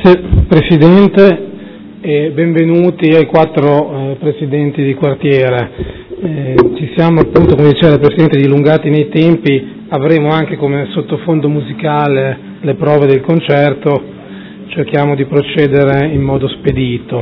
Grazie Presidente e benvenuti ai 4 Presidenti di quartiere. Ci siamo appunto, come diceva il Presidente, dilungati nei tempi, avremo anche come sottofondo musicale le prove del concerto, cerchiamo di procedere in modo spedito.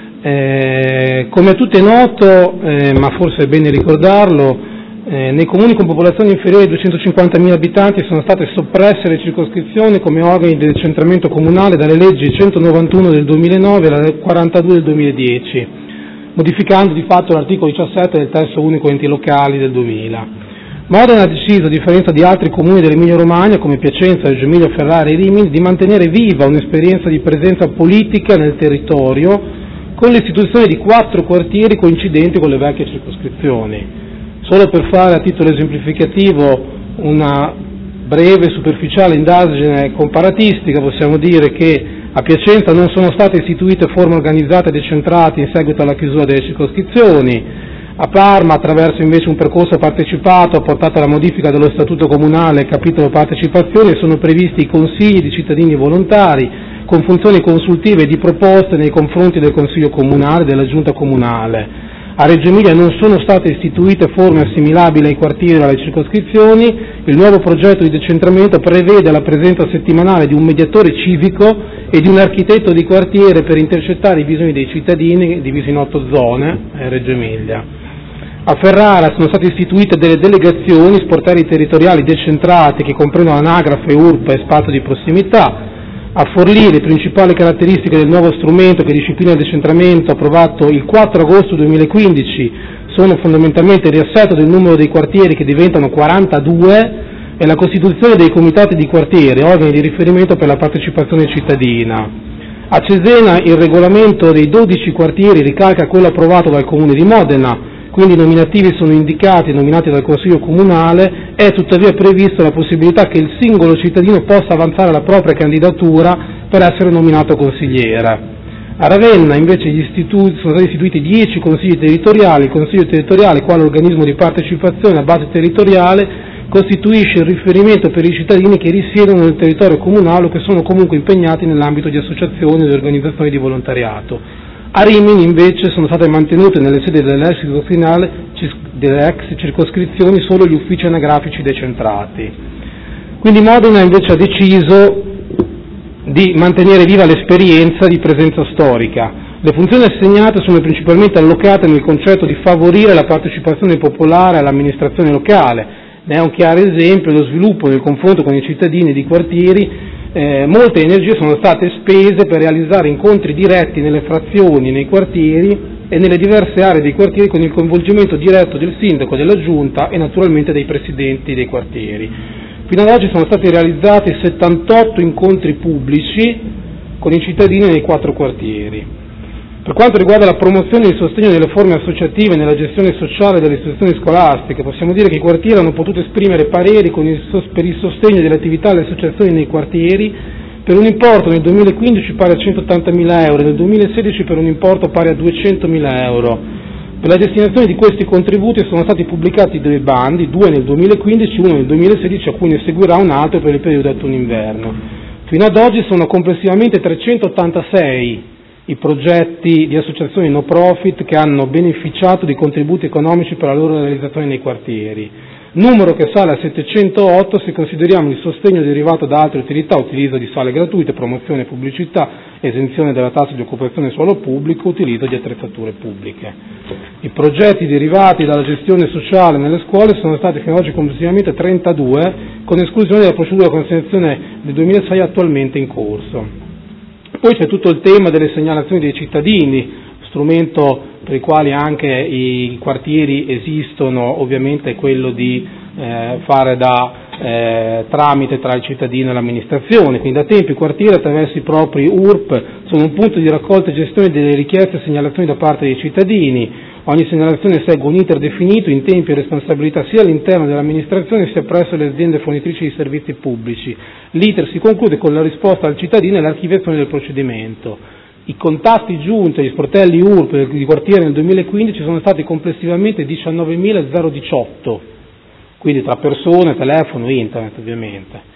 Come a tutti è noto, ma forse è bene ricordarlo, nei comuni con popolazione inferiore ai 250.000 abitanti sono state soppresse le circoscrizioni come organi di decentramento comunale dalle leggi 191 del 2009 e la 42 del 2010, modificando di fatto l'articolo 17 del testo unico enti locali del 2000. Modena ha deciso, a differenza di altri comuni dell'Emilia Romagna come Piacenza, Reggio Emilia, Ferrara e Rimini, di mantenere viva un'esperienza di presenza politica nel territorio con l'istituzione di 4 quartieri coincidenti con le vecchie circoscrizioni. Solo per fare a titolo esemplificativo una breve superficiale indagine comparatistica, possiamo dire che a Piacenza non sono state istituite forme organizzate e decentrate in seguito alla chiusura delle circoscrizioni. A Parma, attraverso invece un percorso partecipato, ha portato alla modifica dello Statuto Comunale, capitolo partecipazione, sono previsti i consigli di cittadini volontari con funzioni consultive e di proposte nei confronti del Consiglio Comunale e della Giunta Comunale. A Reggio Emilia non sono state istituite forme assimilabili ai quartieri o alle circoscrizioni. Il nuovo progetto di decentramento prevede la presenza settimanale di un mediatore civico e di un architetto di quartiere per intercettare i bisogni dei cittadini, divisi in 8 zone, a Reggio Emilia. A Ferrara sono state istituite delle delegazioni sportelli territoriali decentrate che comprendono anagrafe, URP e spazio di prossimità. A Forlì le principali caratteristiche del nuovo strumento che disciplina il decentramento approvato il 4 agosto 2015 sono fondamentalmente il riassetto del numero dei quartieri che diventano 42 e la costituzione dei comitati di quartiere, organi di riferimento per la partecipazione cittadina. A Cesena il regolamento dei 12 quartieri ricalca quello approvato dal Comune di Modena, quindi i nominativi sono indicati e nominati dal Consiglio Comunale, è tuttavia prevista la possibilità che il singolo cittadino possa avanzare la propria candidatura per essere nominato consigliere. A Ravenna invece sono stati istituiti 10 consigli territoriali. Il Consiglio territoriale, quale organismo di partecipazione a base territoriale, costituisce il riferimento per i cittadini che risiedono nel territorio comunale o che sono comunque impegnati nell'ambito di associazioni e organizzazioni di volontariato. A Rimini invece sono state mantenute nelle sedi delle ex circoscrizioni solo gli uffici anagrafici decentrati. Quindi Modena invece ha deciso di mantenere viva l'esperienza di presenza storica. Le funzioni assegnate sono principalmente allocate nel concetto di favorire la partecipazione popolare all'amministrazione locale. Ne è un chiaro esempio lo sviluppo nel confronto con i cittadini di quartieri. Molte energie sono state spese per realizzare incontri diretti nelle frazioni, nei quartieri e nelle diverse aree dei quartieri con il coinvolgimento diretto del sindaco, della giunta e naturalmente dei presidenti dei quartieri. Fino ad oggi sono stati realizzati 78 incontri pubblici con i cittadini nei 4 quartieri. Per quanto riguarda la promozione e il sostegno delle forme associative nella gestione sociale delle istituzioni scolastiche, possiamo dire che i quartieri hanno potuto esprimere pareri per il sostegno delle attività delle associazioni nei quartieri per un importo nel 2015 pari a 180.000 euro e nel 2016 per un importo pari a 200.000 euro. Per la destinazione di questi contributi sono stati pubblicati 2 bandi, 2 nel 2015 e 1 nel 2016, a cui ne seguirà un altro per il periodo autunno-inverno. Fino ad oggi sono complessivamente 386 i progetti di associazioni no profit che hanno beneficiato di contributi economici per la loro realizzazione nei quartieri, numero che sale a 708 se consideriamo il sostegno derivato da altre utilità, utilizzo di sale gratuite, promozione e pubblicità, esenzione della tassa di occupazione suolo pubblico, utilizzo di attrezzature pubbliche. I progetti derivati dalla gestione sociale nelle scuole sono stati fino ad oggi complessivamente 32, con esclusione della procedura con assegnazione del 2006 attualmente in corso. Poi c'è tutto il tema delle segnalazioni dei cittadini, strumento per il quale anche i quartieri esistono, ovviamente è quello di fare da tramite tra il cittadino e l'amministrazione. Quindi da tempo i quartieri attraverso i propri URP sono un punto di raccolta e gestione delle richieste e segnalazioni da parte dei cittadini. Ogni segnalazione segue un iter definito in tempi e responsabilità sia all'interno dell'amministrazione sia presso le aziende fornitrici di servizi pubblici. L'iter si conclude con la risposta al cittadino e l'archiviazione del procedimento. I contatti giunti agli sportelli URP di quartiere nel 2015 sono stati complessivamente 19.018, quindi tra persone, telefono, internet ovviamente.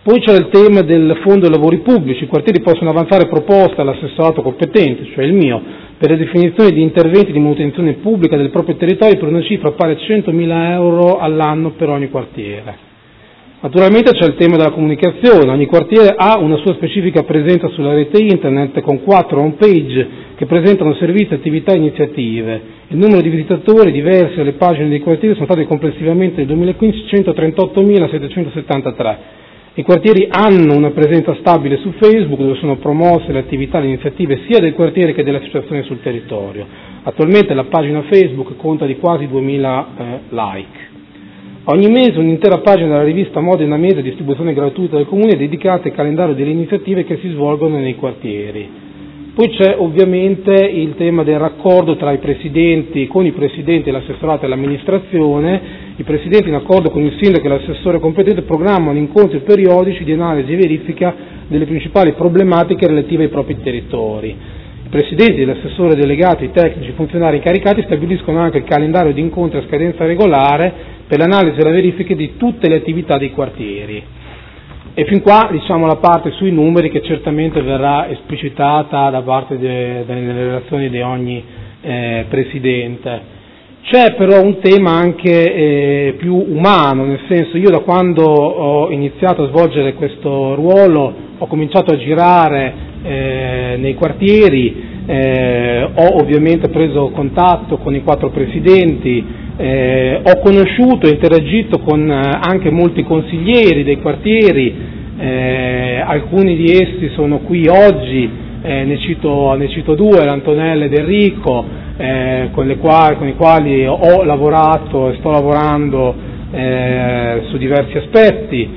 Poi c'è il tema del Fondo lavori pubblici. I quartieri possono avanzare proposte all'assessorato competente, cioè il mio, per la definizione di interventi di manutenzione pubblica del proprio territorio per una cifra pari a 100.000 euro all'anno per ogni quartiere. Naturalmente c'è il tema della comunicazione. Ogni quartiere ha una sua specifica presenza sulla rete internet con 4 home page che presentano servizi, attività e iniziative. Il numero di visitatori diversi alle pagine dei quartieri sono stati complessivamente nel 2015 138.773. I quartieri hanno una presenza stabile su Facebook dove sono promosse le attività e le iniziative sia del quartiere che delle associazioni sul territorio. Attualmente la pagina Facebook conta di quasi 2.000 like. Ogni mese un'intera pagina della rivista Modena Mese, distribuzione gratuita del Comune, è dedicata al calendario delle iniziative che si svolgono nei quartieri. Poi c'è ovviamente il tema del raccordo tra i presidenti, con i presidenti, l'assessorato e l'amministrazione. I presidenti, in accordo con il sindaco e l'assessore competente, programmano incontri periodici di analisi e verifica delle principali problematiche relative ai propri territori. I presidenti, l'assessore delegato, i tecnici, i funzionari incaricati stabiliscono anche il calendario di incontri a scadenza regolare per l'analisi e la verifica di tutte le attività dei quartieri. E fin qua diciamo la parte sui numeri che certamente verrà esplicitata da parte delle relazioni di ogni presidente. C'è però un tema anche più umano, nel senso, io da quando ho iniziato a svolgere questo ruolo ho cominciato a girare nei quartieri, ho ovviamente preso contatto con i 4 presidenti, ho conosciuto e interagito con anche molti consiglieri dei quartieri, alcuni di essi sono qui oggi, ne cito 2, l'Antonella ed Enrico, con i quali ho lavorato e sto lavorando su diversi aspetti.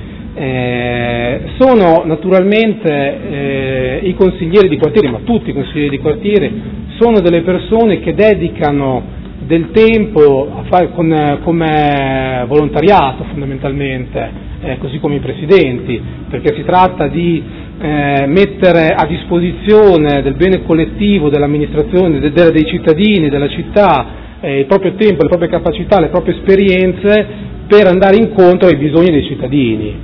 Sono naturalmente i consiglieri di quartiere, ma tutti i consiglieri di quartiere sono delle persone che dedicano del tempo a fare come volontariato fondamentalmente, così come i presidenti, perché si tratta di mettere a disposizione del bene collettivo, dell'amministrazione, dei cittadini, della città, il proprio tempo, le proprie capacità, le proprie esperienze per andare incontro ai bisogni dei cittadini.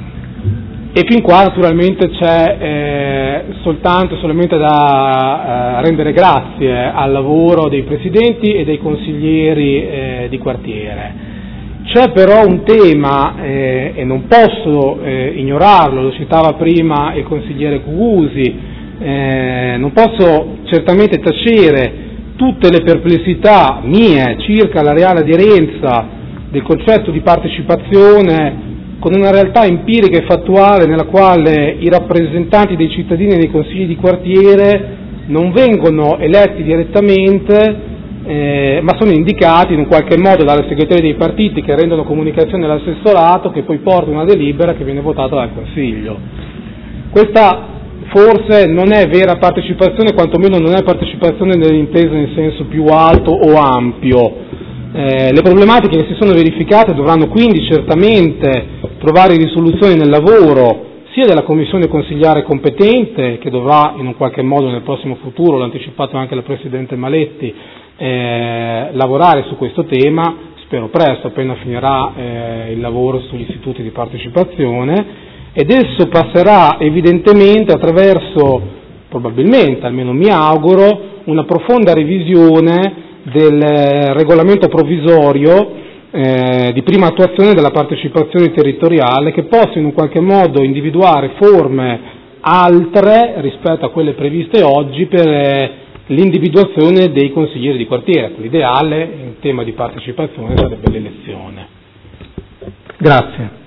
E fin qua naturalmente c'è solamente da rendere grazie al lavoro dei presidenti e dei consiglieri di quartiere. C'è però un tema, e non posso ignorarlo, lo citava prima il consigliere Cugusi, non posso certamente tacere tutte le perplessità mie circa la reale aderenza del concetto di partecipazione con una realtà empirica e fattuale nella quale i rappresentanti dei cittadini nei consigli di quartiere non vengono eletti direttamente, ma sono indicati in un qualche modo dalle segreterie dei partiti che rendono comunicazione all'assessorato, che poi porta una delibera che viene votata dal Consiglio. Questa forse non è vera partecipazione, quantomeno non è partecipazione nell'intesa in senso più alto o ampio. Le problematiche che si sono verificate dovranno quindi certamente trovare risoluzione nel lavoro sia della commissione consigliare competente, che dovrà in un qualche modo nel prossimo futuro, l'ha anticipato anche la Presidente Maletti, lavorare su questo tema, spero presto, appena finirà il lavoro sugli istituti di partecipazione, ed esso passerà evidentemente attraverso, probabilmente, almeno mi auguro, una profonda revisione del regolamento provvisorio di prima attuazione della partecipazione territoriale, che possa in un qualche modo individuare forme altre rispetto a quelle previste oggi per l'individuazione dei consiglieri di quartiere. L'ideale in tema di partecipazione sarebbe l'elezione. Grazie.